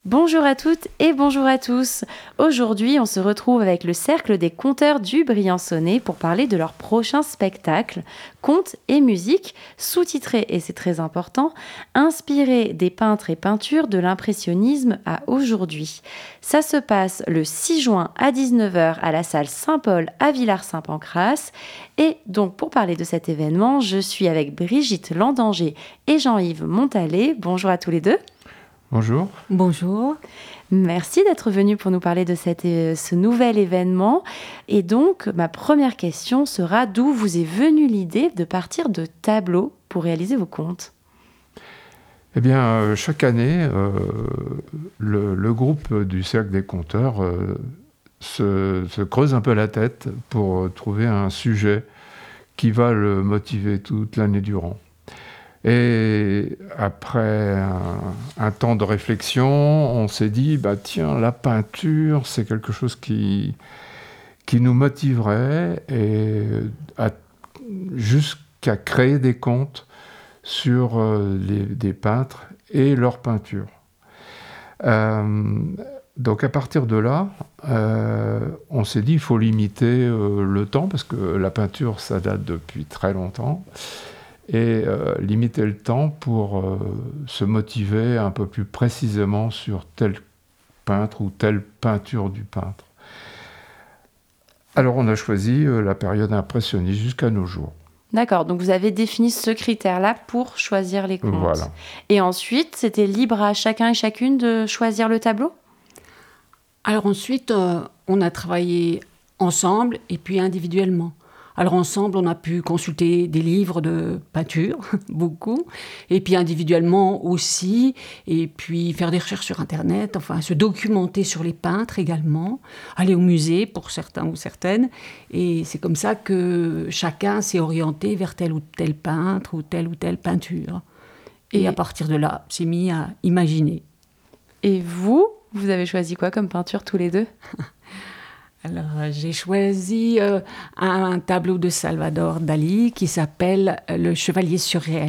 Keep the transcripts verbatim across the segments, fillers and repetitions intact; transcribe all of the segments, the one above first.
Bonjour à toutes et bonjour à tous. Aujourd'hui, on se retrouve avec le Cercle des Conteurs du Briançonnais pour parler de leur prochain spectacle, Contes et musique, sous-titré, et c'est très important, inspiré des peintres et peintures de l'impressionnisme à aujourd'hui. Ça se passe le six juin à dix-neuf heures à la salle Saint-Paul à Villars-Saint-Pancrace. Et donc, pour parler de cet événement, je suis avec Brigitte Landanger et Jean-Yves Montalet. Bonjour à tous les deux. Bonjour. Bonjour. Merci d'être venu pour nous parler de cette, euh, ce nouvel événement. Et donc, ma première question sera d'où vous est venue l'idée de partir de tableaux pour réaliser vos contes ? Eh bien, euh, chaque année, euh, le, le groupe du Cercle des Conteurs euh, se, se creuse un peu la tête pour trouver un sujet qui va le motiver toute l'année durant. Et après un, un temps de réflexion, on s'est dit, bah tiens, la peinture, c'est quelque chose qui, qui nous motiverait, et à, jusqu'à créer des contes sur euh, les, des peintres et leurs peintures. Euh, donc à partir de là, euh, on s'est dit, il faut limiter euh, le temps, parce que la peinture, ça date depuis très longtemps. Et euh, limiter le temps pour euh, se motiver un peu plus précisément sur tel peintre ou telle peinture du peintre. Alors on a choisi euh, la période impressionniste jusqu'à nos jours. D'accord, donc vous avez défini ce critère-là pour choisir les contes. Voilà. Et ensuite, c'était libre à chacun et chacune de choisir le tableau ? Alors ensuite, euh, on a travaillé ensemble et puis individuellement. Alors ensemble, on a pu consulter des livres de peinture, beaucoup, et puis individuellement aussi, et puis faire des recherches sur Internet, enfin se documenter sur les peintres également, aller au musée pour certains ou certaines, et c'est comme ça que chacun s'est orienté vers tel ou tel peintre ou telle ou telle peinture. Et, et à partir de là, s'est mis à imaginer. Et vous, vous avez choisi quoi comme peinture tous les deux ? Alors, j'ai choisi euh, un tableau de Salvador Dali qui s'appelle « Le chevalier surréaliste ».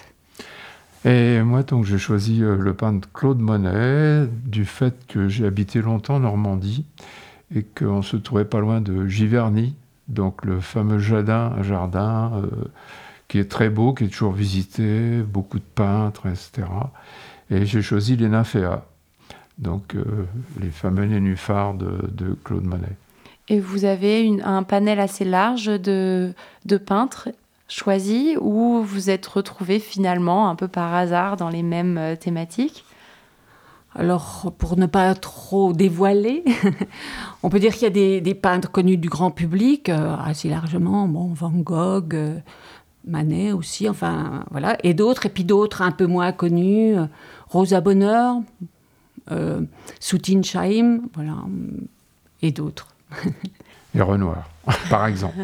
Et moi, donc, j'ai choisi euh, le peintre Claude Monet, du fait que j'ai habité longtemps en Normandie et qu'on se trouvait pas loin de Giverny, donc le fameux jardin, un jardin euh, qui est très beau, qui est toujours visité, beaucoup de peintres, et cetera. Et j'ai choisi les nymphéas, donc euh, les fameux nénuphars de, de Claude Monet. Et vous avez une, un panel assez large de, de peintres choisis ou vous êtes retrouvés finalement un peu par hasard dans les mêmes euh, thématiques ? Alors, pour ne pas trop dévoiler, on peut dire qu'il y a des, des peintres connus du grand public, euh, assez largement, bon, Van Gogh, euh, Manet aussi, enfin voilà, et d'autres, et puis d'autres un peu moins connus, euh, Rosa Bonheur, euh, Soutine Chaim, voilà, et d'autres. Et Renoir, par exemple.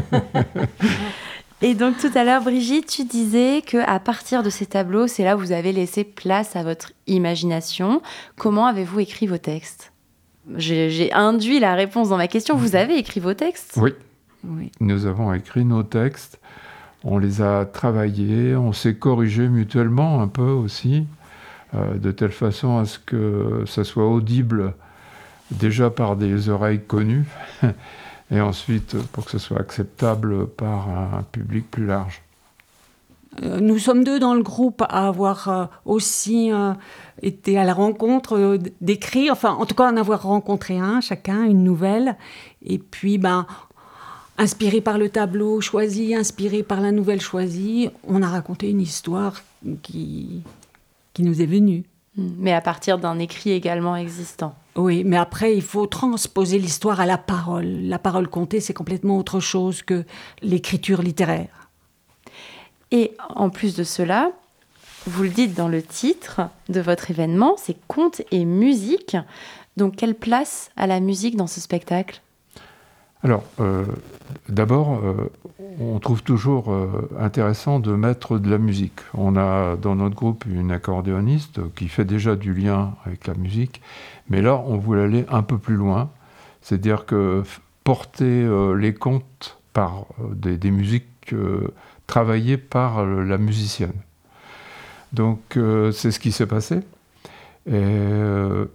Et donc tout à l'heure, Brigitte, tu disais qu'à partir de ces tableaux, c'est là où vous avez laissé place à votre imagination. Comment avez-vous écrit vos textes ? j'ai, j'ai induit la réponse dans ma question. Vous avez écrit vos textes ? Oui. Oui. Nous avons écrit nos textes, on les a travaillés, on s'est corrigés mutuellement un peu aussi, euh, de telle façon à ce que ça soit audible déjà par des oreilles connues, et ensuite pour que ce soit acceptable par un public plus large. Euh, nous sommes deux dans le groupe à avoir euh, aussi euh, été à la rencontre euh, d'écrits, enfin en tout cas en avoir rencontré un, chacun, une nouvelle, et puis ben, inspiré par le tableau choisi, inspiré par la nouvelle choisie, on a raconté une histoire qui, qui nous est venue. Mais à partir d'un écrit également existant. Oui, mais après, il faut transposer l'histoire à la parole. La parole contée, c'est complètement autre chose que l'écriture littéraire. Et en plus de cela, vous le dites dans le titre de votre événement, c'est contes et musique. Donc, quelle place a la musique dans ce spectacle ? Alors, euh, d'abord, euh, on trouve toujours euh, intéressant de mettre de la musique. On a dans notre groupe une accordéoniste qui fait déjà du lien avec la musique, mais là, on voulait aller un peu plus loin, c'est-à-dire que porter euh, les contes par euh, des, des musiques euh, travaillées par euh, la musicienne. Donc, euh, c'est ce qui s'est passé. Et euh,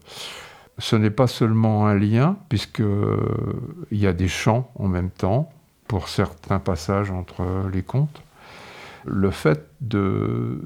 ce n'est pas seulement un lien, puisqu'il y a des chants en même temps, pour certains passages entre les contes. Le fait de,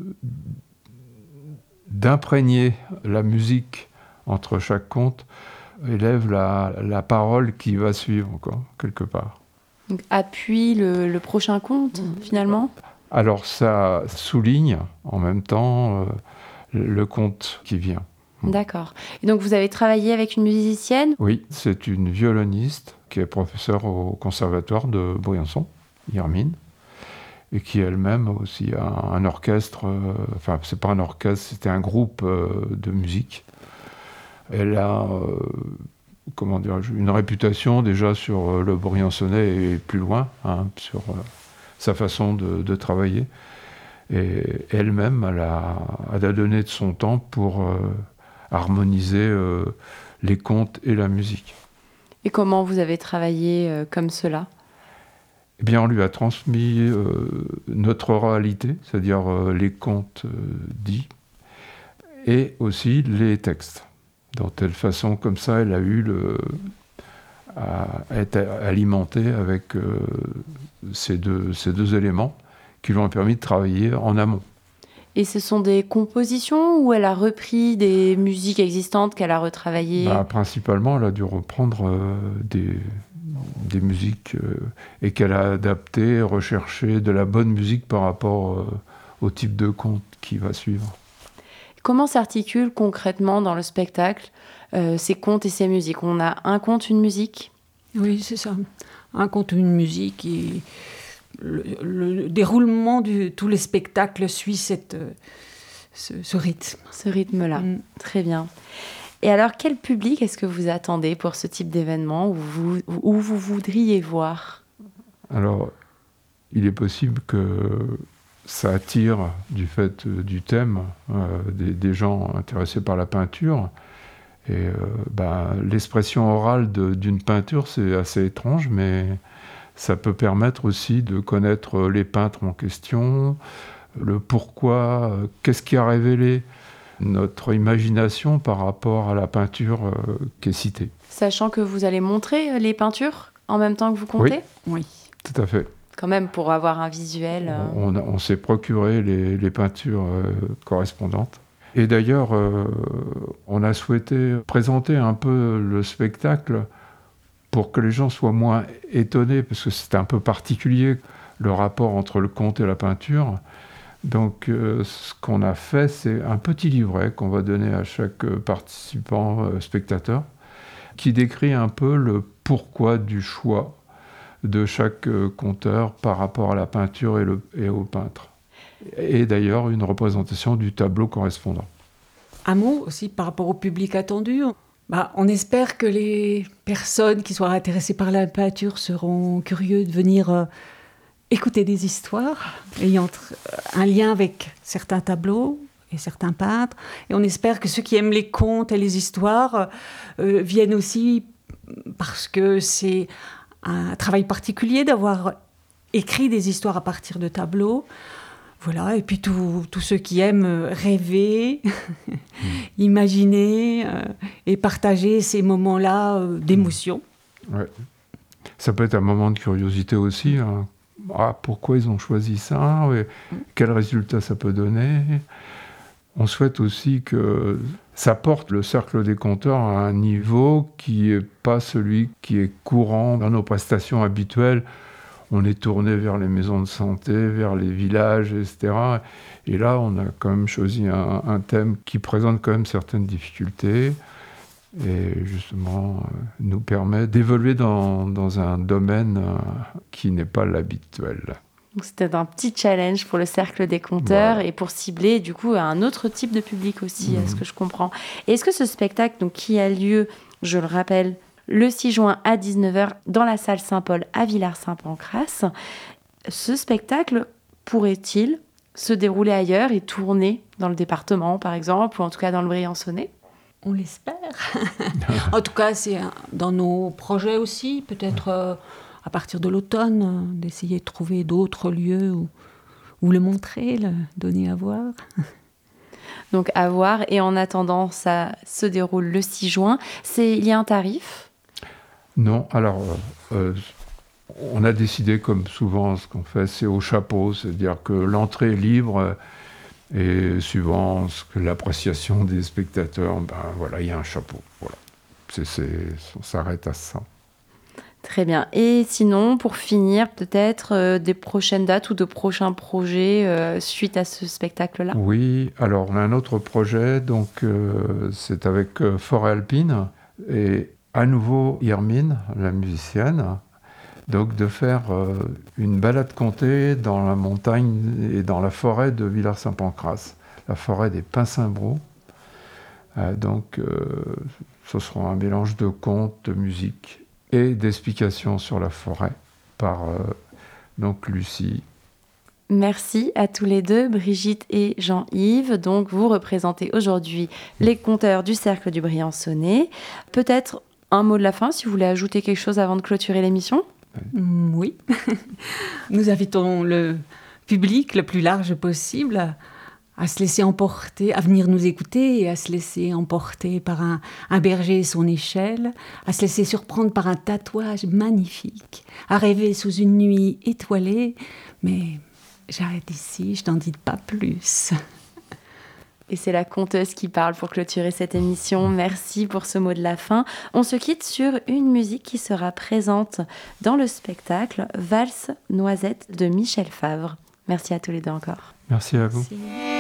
d'imprégner la musique entre chaque conte élève la, la parole qui va suivre, quoi, quelque part. Donc, appuie le, le prochain conte, finalement. Alors ça souligne en même temps euh, le conte qui vient. D'accord. Et donc vous avez travaillé avec une musicienne ? Oui, c'est une violoniste qui est professeure au conservatoire de Briançon, Hermine, et qui elle-même aussi a un orchestre, euh, enfin c'est pas un orchestre, c'était un groupe euh, de musique. Elle a, euh, comment dire, une réputation déjà sur le Briançonnais et plus loin, hein, sur euh, sa façon de, de travailler. Et elle-même, elle a, elle a donné de son temps pour euh, harmoniser euh, les contes et la musique. Et comment vous avez travaillé euh, comme cela ? Eh bien, on lui a transmis euh, notre oralité, c'est-à-dire euh, les contes euh, dits, et aussi les textes. De telle façon, comme ça, elle a eu le, à être alimentée avec euh, ces, deux, ces deux éléments qui lui ont permis de travailler en amont. Et ce sont des compositions ou elle a repris des musiques existantes qu'elle a retravaillées ? Bah, principalement, elle a dû reprendre euh, des, des musiques euh, et qu'elle a adapté, recherché de la bonne musique par rapport euh, au type de conte qui va suivre. Comment s'articulent concrètement dans le spectacle euh, ces contes et ces musiques ? On a un conte, une musique ? Oui, c'est ça. Un conte, une musique. Et le, le déroulement de tous les spectacles suit cette, ce, ce rythme. Ce rythme-là, Mm. très bien. Et alors, quel public est-ce que vous attendez pour ce type d'événement où vous, où vous voudriez voir ? Alors, il est possible que ça attire, du fait euh, du thème, euh, des, des gens intéressés par la peinture. Et euh, ben, l'expression orale de, d'une peinture, c'est assez étrange, mais ça peut permettre aussi de connaître les peintres en question, le pourquoi, euh, qu'est-ce qui a révélé notre imagination par rapport à la peinture euh, qui est citée. Sachant que vous allez montrer les peintures en même temps que vous comptez ? Oui. Tout à fait. Quand même, pour avoir un visuel. euh, On, a- on s'est procuré les, les peintures euh, correspondantes. Et d'ailleurs, euh, on a souhaité présenter un peu le spectacle pour que les gens soient moins étonnés, parce que c'est un peu particulier, le rapport entre le conte et la peinture. Donc, euh, ce qu'on a fait, c'est un petit livret qu'on va donner à chaque participant, euh, spectateur, qui décrit un peu le pourquoi du choix de chaque euh, conteur par rapport à la peinture et, le, et au peintre. Et d'ailleurs, une représentation du tableau correspondant. Un mot aussi par rapport au public attendu. Bah, on espère que les personnes qui soient intéressées par la peinture seront curieux de venir euh, écouter des histoires ayant tr- un lien avec certains tableaux et certains peintres. Et on espère que ceux qui aiment les contes et les histoires euh, viennent aussi parce que c'est un travail particulier d'avoir écrit des histoires à partir de tableaux. Voilà, et puis tous tous ceux qui aiment rêver, mmh. imaginer euh, et partager ces moments-là euh, d'émotion. Ouais. Ça peut être un moment de curiosité aussi. Hein. Ah, pourquoi ils ont choisi ça ? Ouais. Quel résultat ça peut donner ? On souhaite aussi que ça porte le Cercle des Conteurs à un niveau qui n'est pas celui qui est courant dans nos prestations habituelles. On est tourné vers les maisons de santé, vers les villages, et cetera. Et là, on a quand même choisi un, un thème qui présente quand même certaines difficultés et justement euh, nous permet d'évoluer dans, dans un domaine euh, qui n'est pas l'habituel. Donc c'était un petit challenge pour le Cercle des Conteurs Voilà. et pour cibler du coup un autre type de public aussi, Mmh. à ce que je comprends. Et est-ce que ce spectacle, donc, qui a lieu, je le rappelle, le six juin à dix-neuf heures dans la salle Saint-Paul à Villars-Saint-Pancrace, ce spectacle pourrait-il se dérouler ailleurs et tourner dans le département, par exemple, ou en tout cas dans le Briançonnais ? On l'espère. En tout cas, c'est un- dans nos projets aussi, peut-être euh, à partir de l'automne, euh, d'essayer de trouver d'autres lieux où, où le montrer, le donner à voir. Donc à voir. Et en attendant, ça se déroule le six juin. C'est, il y a un tarif ? Non, alors euh, on a décidé, comme souvent ce qu'on fait, c'est au chapeau, c'est-à-dire que l'entrée est libre et suivant ce que l'appréciation des spectateurs, ben voilà, il y a un chapeau. Voilà. C'est, c'est, on s'arrête à ça. Très bien. Et sinon, pour finir, peut-être euh, des prochaines dates ou de prochains projets euh, suite à ce spectacle-là ? Oui, alors on a un autre projet, donc euh, c'est avec euh, Forêt Alpine et à nouveau Irmine, la musicienne, donc de faire euh, une balade contée dans la montagne et dans la forêt de Villars-Saint-Pancrace, la forêt des Pins-Saint-Brou. Euh, donc euh, ce sera un mélange de contes, de musique et d'explications sur la forêt par euh, donc Lucie. Merci à tous les deux, Brigitte et Jean-Yves. Donc, vous représentez aujourd'hui les conteurs du Cercle du Briançonnais. Peut-être un mot de la fin, si vous voulez ajouter quelque chose avant de clôturer l'émission ? Mm, oui. Nous invitons le public le plus large possible à, à se laisser emporter, à venir nous écouter et à se laisser emporter par un, un berger et son échelle, à se laisser surprendre par un tatouage magnifique, à rêver sous une nuit étoilée, mais... J'arrête ici, je t'en dis pas plus. Et c'est la conteuse qui parle pour clôturer cette émission. Merci pour ce mot de la fin. On se quitte sur une musique qui sera présente dans le spectacle Valse Noisette de Michel Favre. Merci à tous les deux encore. Merci à vous. Merci.